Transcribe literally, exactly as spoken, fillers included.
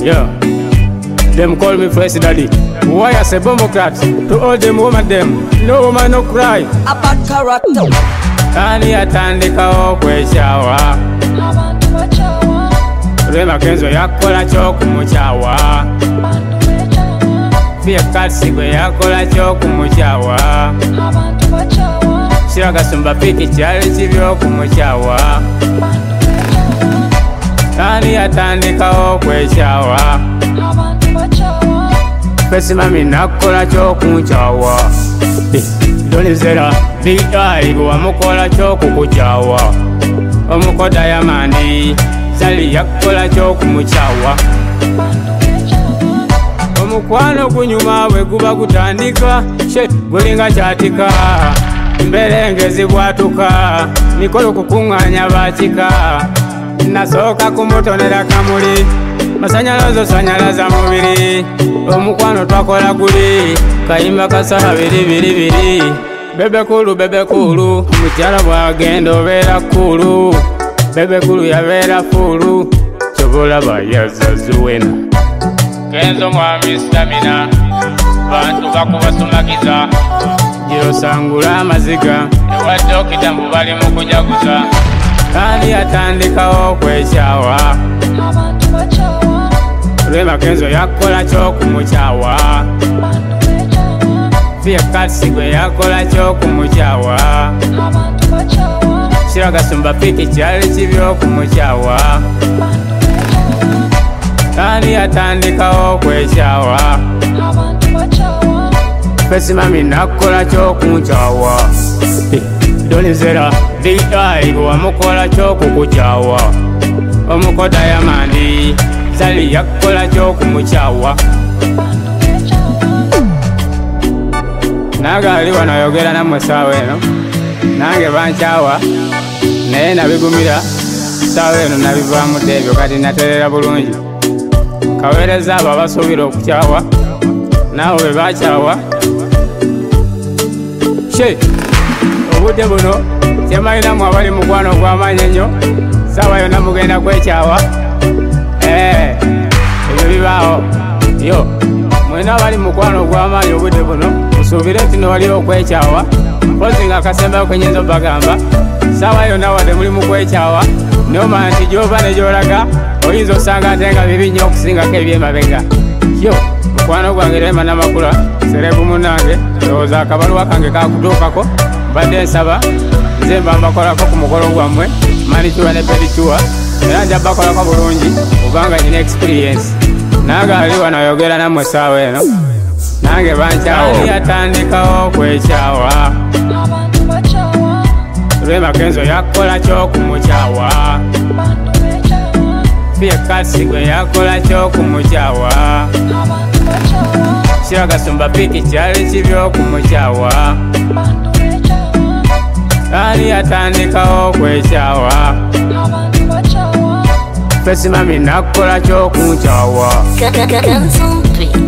Yeah, them call me Fresh Daddy. Why I say Bomocrat? To all them woman them, no woman no cry. A bad character. Kani atandika okwekyawa abantu bakyawa Rema Kenzo yakola ky'okumukyawa Fia Katsi gwe yakola ky'okumukyawa abantu bakyawa Shira Kasumba Piki kyali kiby'okumukyawa Kani atandika okwekyawa abantu bakyawa Fesi mami nakola ky'okumukyawa Donizera Big Eye wamukola ky'okukukyawa Omuko Diamond Sali yakola ky'okumukyawa Omukwano gunyuma bwe guba gutandika she gulinga kyatika mberengezi bwatuka mikolo kukuŋŋaanya bakika nasooka kumutonera kamuli masanyalazo sanyalaza mubiri omukwano twakola guli kayimba kasaha biri biri biri bebe kulu bebe kulu omukyala bwagenda obeera kulu bebe kulu yabeera fulu kyobolaba yazazuwena Kenzo mwami stamina bantu bakubasomagiza jirosangula amaziga ewadde okitambu bali mu kujaguza kandi yatandikawo okwekyawa abantu bakyawa Rema Kenzo yakola ky'okumukyawa Fia Katsi gwe yakola ky'okumukyawa abantu bakyawa Shira Kasumba Piki kyali kiby'okumukyawa kandi yatandikawo okwekyawa abantu bakyawa Fesi mami nakola ky'okumukyawa Donizera Big Eye wamukola ky'okukukyawa Omuko Diamond Sali yakola ky'okumukyawa Naga ali wano ayogera nammwe saawa eno nange bankyawa naye nabigumira saawa eno nabivaamu ebyo kati naterera bulungi kaweereza abo abasuubira okukyawa naawe be bakyawa she obudde buno kyemalinamu abali mukwano ogw'amaanyi ennyo saawa yonna mugenda kwekyawa ebyo bibaawo yo mwena abali mukwano ogw'amaanyi obudde buno musuubire nti newaliwo okwekyawa mpozi nga akasembayo kenyinza obagamba saawa yonna wadde muli mu kwekyawa noma nti gy'ova ne gy'olaga oyinza osanga ate nga bibi nnyo okusingako ebyemabega yo mukwano gwange Rema Namakula serebu munange ndowooza akabaluwa kange kakutuukako mbadde nsaba nze mba mbakolako ku mukolo gwammwe manicuwa ne pedicua era nja bakolako bulungi kubanga nyina experience nange ali wano ayogera nammwe saawa eno nange bankyawo yatandikawo okwekyawa abantu bakyawa Rema Kenzo yakola ky'okumukyawa abantu bakyawa Fia Katsi gwe yakola ky'okumukyawa abantu bakyawa Shira Kasumba Piki kyali kiby'okumukyawa abantu bakyawa kandi yatandikawo okwekyawa abantu bakyawa Fesi mami nakola ky'okumukyawa Kenzo Mpri